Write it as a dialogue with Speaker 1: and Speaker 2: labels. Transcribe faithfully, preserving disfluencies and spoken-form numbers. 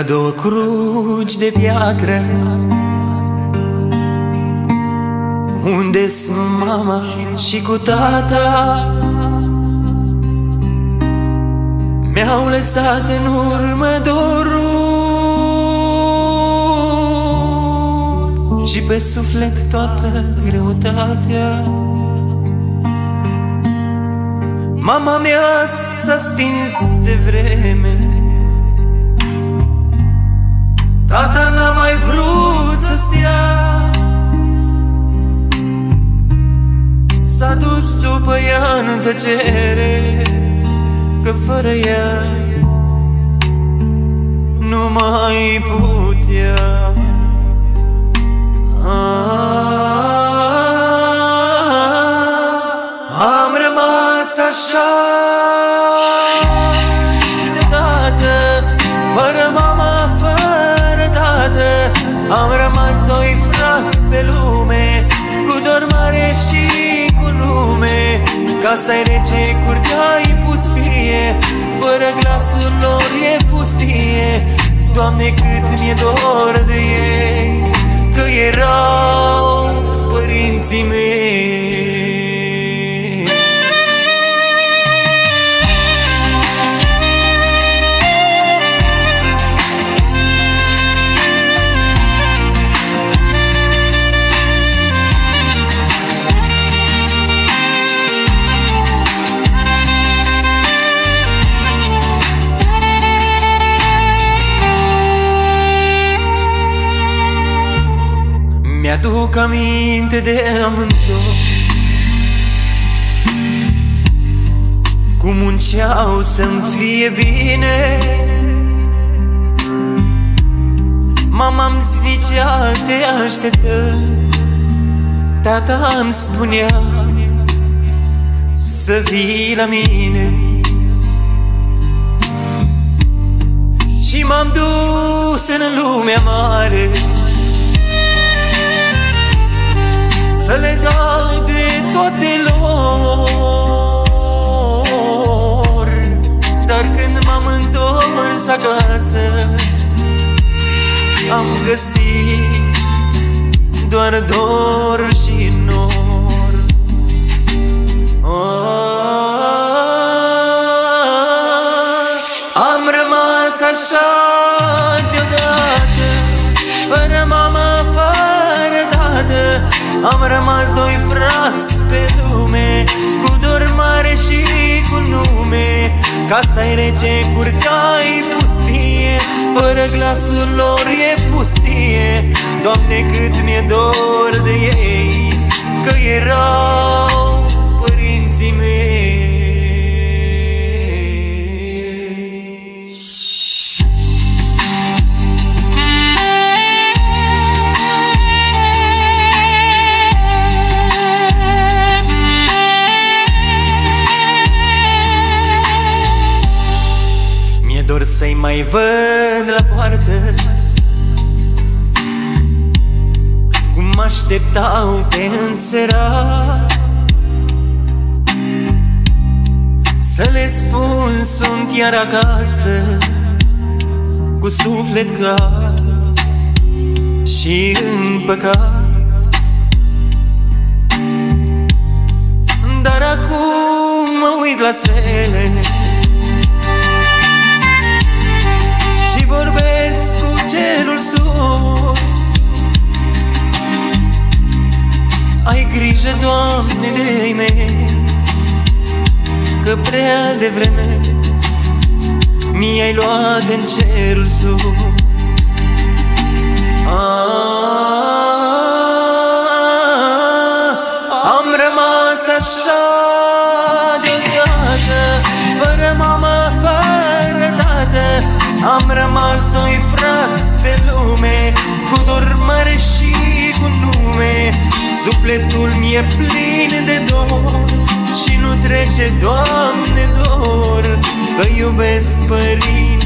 Speaker 1: două cruci de piatră, unde-s mama și cu tata. Mi-au lăsat în urmă dorul și pe suflet toată greutatea. Mama mea s-a stins de vreme, tata n-a mai vrut să stea. S-a dus după ea în tăcere, că fără ea nu mai putea. Am rămas așa deodată, fără mama, fără tată. Am rămas doi frați pe lume, cu dor mare și cu nume. Casa-i rece, curtea-i pustie, fără glasul lor e pustie. Doamne, cât mi-e dor de ei, că erau părinții mei. Mi-aduc aminte de amândoi, cum munceau să-mi fie bine. Mama-mi zicea te așteptă, tata îmi spunea să vii la mine. Și m-am dus în lumea mare, să le dau de toate lor. Dar când m-am întors acasă, am găsit doar dor și nor. Am rămas așa deodată, fără mamă, fără tată. Am rămas doi frați pe lume, cu dor mare și cu nume. Casa-i rece, curtea-i pustie, fără glasul lor e pustie. Doamne, cât mi-e dor de ei, că erau părinții mei. Dor să-i mai văd la poartă, cum așteptau pe înserat. Să le spun sunt iar acasă, cu suflet cald și împăcat. Dar acum mă uit la stele și vorbesc cu cerul sus. Ai grijă, Doamne, de-ai mei, că prea devreme mi-ai luat în cerul sus. Am rămas așa deodată, fără mamă, fără tată. Am rămas doi frați pe lume, cu dor mare și cu nume. Sufletul mi-e plin de dor și nu trece, Doamne, dor, că iubesc părinții